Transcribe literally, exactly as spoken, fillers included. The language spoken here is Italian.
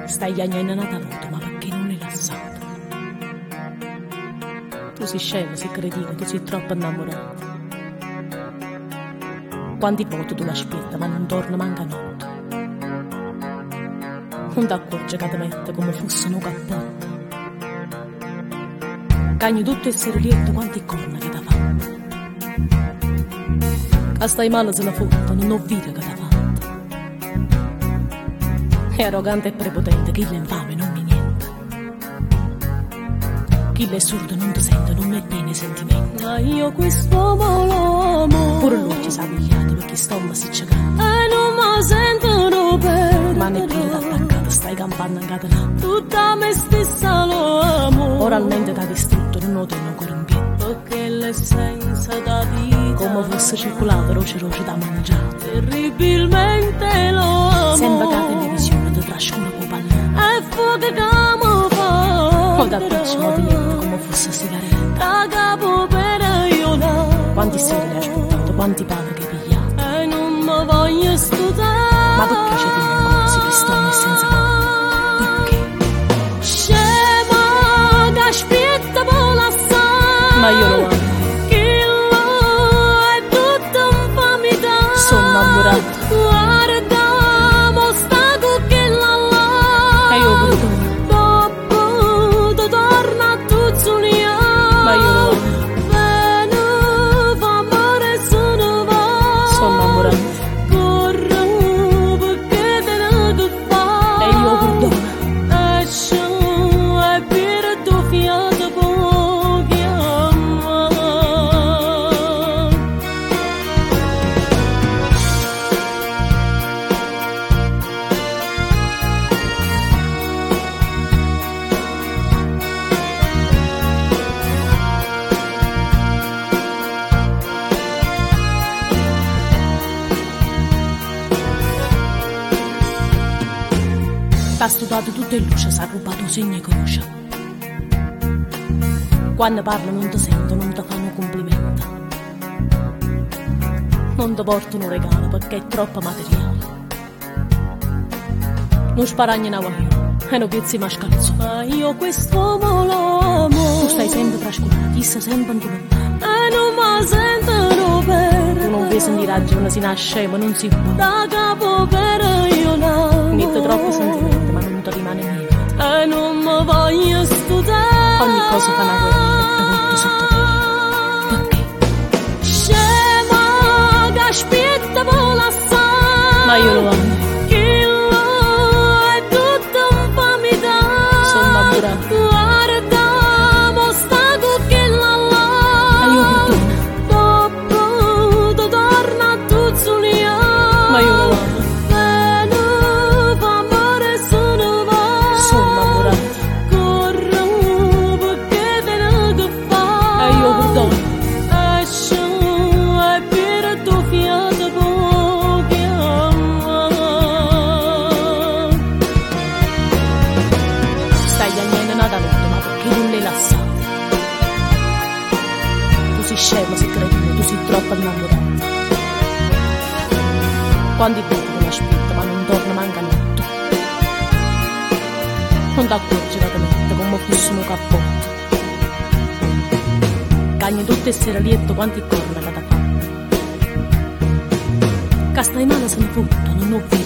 Stai chiagnando Nataloto, ma perché non è lasciato? Tu sei scemo, sei cretino, tu sei troppo innamorato. Quanti volte tu l'aspetti, ma non torna manca notte. Non ti accorgi che ti mette come fosse un cappotto. Cagni tutto il serolietto, quanti corna che ti fa. Che stai male se la fotta, non ho vita che ti fa. È arrogante e prepotente, chi l'infame non mi niente. Chi è sordo non ti sente, non è bene i sentimenti. Ma io quest'uomo lo amo. Pure lui ci sa pigliato perché stomma si c'è canta. E non mi sentono perdere. Ma neppure t'ha attaccato, stai campando incatenato. Tutta me stessa lo amo. Oralmente t'ha distrutto, non lo tengo ancora in piedi. Perché l'essenza da vita, come fosse circolato, roce roce da mangiare. Terribilmente lo amo. Sembra che la televisione ti trascura con pallone. E fuoco che mi fa. O da pezzo mo di niente, come fosse sigaretta. Da capo per io là. Quanti seri l'hai aspettato, quanti padri che hai pigliato. E non mi voglio studiare. Ma perché ci tieni ancora se Cristo è senza cuore? Perché? Scema che aspetta per lassare. Ma io lo amo. Che lo è tutta infamità. Sono innamorato. Guarda, mo sta con che la là. E io perdono. Dopo tu torna a Tuzzulia. Ma io lo amo. Bene, fa amore e se ne va. Sono innamorato. Corre perché te ne che fa. E io perdono. Esce e per tuo fiato può chiamare. T'ha studiato tutto in luce, s'ha rubato segno e croce. Quando parlo non ti sento, non ti fanno complimenti. Non ti porto un regalo perché è troppo materiale. Non sparagni una guaglione e non piezzi mascalzo. Ma io quest'uomo lo amo. Tu stai sempre trascurando, chi sta sempre in tuo lontano. E non mi sentono per. Tu non vedi di ragione, si nasce ma non si può. Da capo per io là. Mette troppo sentimento ma non ti rimane niente. E non mi voglio studiare. Ogni cosa fa una guerra e ti porto sotto te. Perché? Scema che aspetta per lassare. Ma io lo amo. Che lo è tutta infamità. Sono innamorato. Guarda, mo sta con che la là. E io perdono. Dopo tu torna a Tuzzulia. Ma io lo amo. Bene, fa amore e se ne va. Sono innamorato. Corre perché te ne che fa. E io perdono. Esce e per tuo fiato può chiamare. Stai chiagnando Nataloto, ma perché non l'hai lasciato? Tu sei scemo, sei cretino, tu sei troppo innamorato. Quanti volte te l'aspetti, ma non torna manca notte. Non ti accorgi che ti mette come fosse un cappotto. Cagni tutto il serolietto, quanti corna che ti fa. Che stai male se ne fotta, non ho visto.